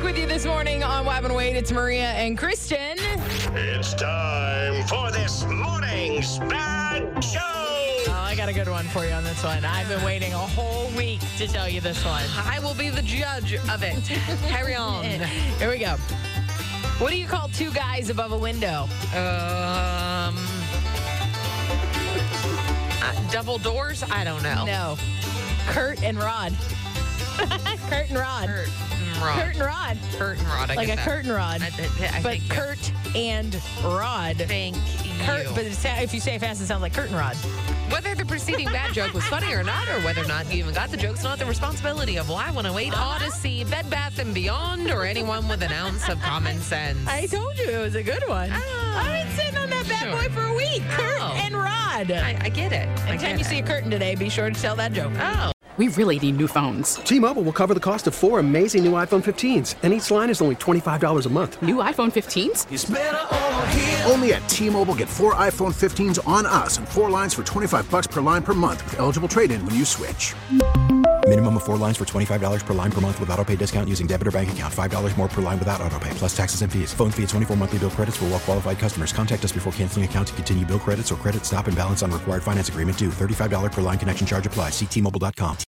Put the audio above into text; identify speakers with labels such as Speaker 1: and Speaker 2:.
Speaker 1: with you this morning on Wab and Wade. It's Maria and Kristen.
Speaker 2: It's time for this morning's bad joke.
Speaker 1: Oh, I got a good one for you on this one. I've been waiting a whole week to tell you this one.
Speaker 3: I will be the judge of it. Carry on.
Speaker 1: Here we go. What do you call two guys above a window?
Speaker 3: Double doors? I don't know.
Speaker 1: No. Kurt and Rod. Kurt and Rod. Kurt and Rod.
Speaker 3: Curtain rod.
Speaker 1: Like a curtain rod.
Speaker 3: I
Speaker 1: but
Speaker 3: think
Speaker 1: Kurt and Rod.
Speaker 3: Thank
Speaker 1: Kurt,
Speaker 3: you.
Speaker 1: but if you say it fast, it sounds like curtain rod.
Speaker 3: Whether the preceding bad joke was funny or not, or whether or not you even got the joke's not the responsibility of Y108, Odyssey, Bed Bath & Beyond, or anyone with an ounce of common sense.
Speaker 1: I told you it was a good one. I've been sitting on that bad boy for a week. Kurt and Rod.
Speaker 3: I get it.
Speaker 1: Anytime you see a curtain today, be sure to tell that joke.
Speaker 3: Oh.
Speaker 4: We really need new phones.
Speaker 5: T-Mobile will cover the cost of 4 amazing new iPhone 15s, and each line is only $25 a month.
Speaker 4: New iPhone 15s?
Speaker 6: It's better over here. Only at T-Mobile, get 4 iPhone 15s on us and 4 lines for $25 per line per month with eligible trade-in when you switch.
Speaker 7: Minimum of 4 lines for $25 per line per month with autopay discount using debit or bank account. $5 more per line without autopay, plus taxes and fees. Phone fee at 24 monthly bill credits for well-qualified customers. Contact us before canceling account to continue bill credits or credit stop and balance on required finance agreement due. $35 per line connection charge applies. See T-Mobile.com.